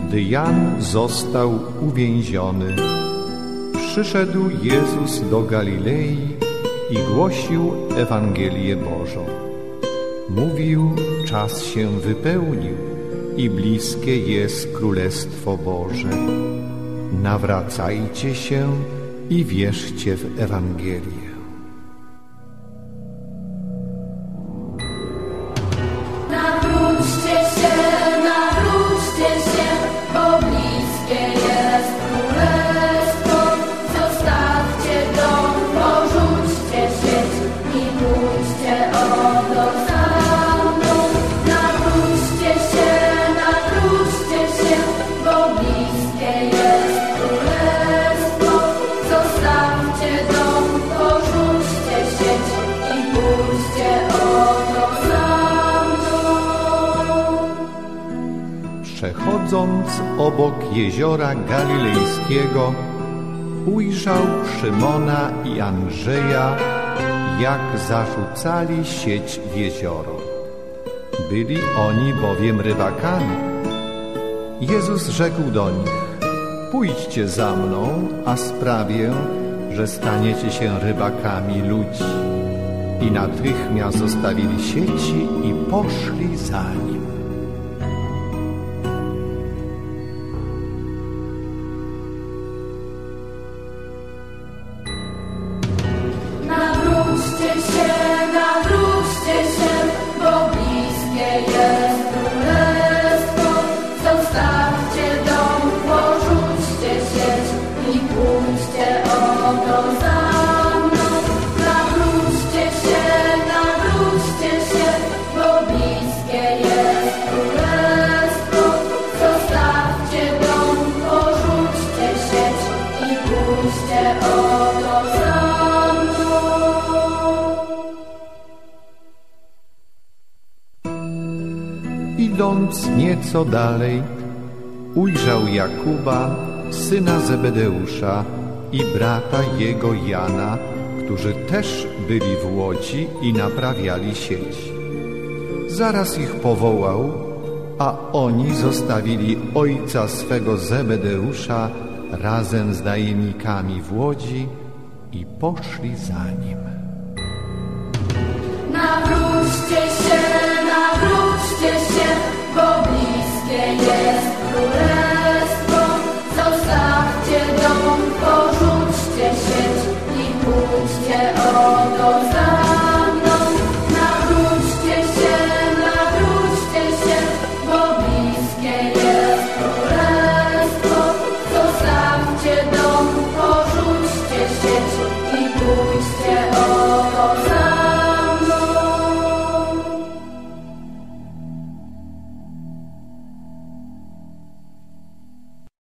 Gdy Jan został uwięziony, przyszedł Jezus do Galilei i głosił Ewangelię Bożą. Mówił, czas się wypełnił i bliskie jest Królestwo Boże. Nawracajcie się i wierzcie w Ewangelię. Przechodząc obok jeziora galilejskiego, ujrzał Szymona i Andrzeja, jak zarzucali sieć w jezioro. Byli oni bowiem rybakami. Jezus rzekł do nich: pójdźcie za mną, a sprawię, że staniecie się rybakami ludzi. I natychmiast zostawili sieci i poszli za nim. Nawróćcie się, bo bliskie jest Królestwo. Zostawcie dom, porzućcie sieć i pójdźcie oto za mną. Nawróćcie się, bo bliskie jest Królestwo. Zostawcie dom, porzućcie sieć i pójdźcie oto za mną. Idąc nieco dalej, ujrzał Jakuba, syna Zebedeusza, i brata jego Jana, którzy też byli w łodzi i naprawiali sieć. Zaraz ich powołał, a oni zostawili ojca swego Zebedeusza razem z najemnikami w łodzi i poszli za nim. Nawróćcie się, bo bliskie jest Królestwo. Zostawcie dom, porzućcie sieć i pójdźcie oto za mną. Nawróćcie się, bo bliskie jest Królestwo. Zostawcie dom,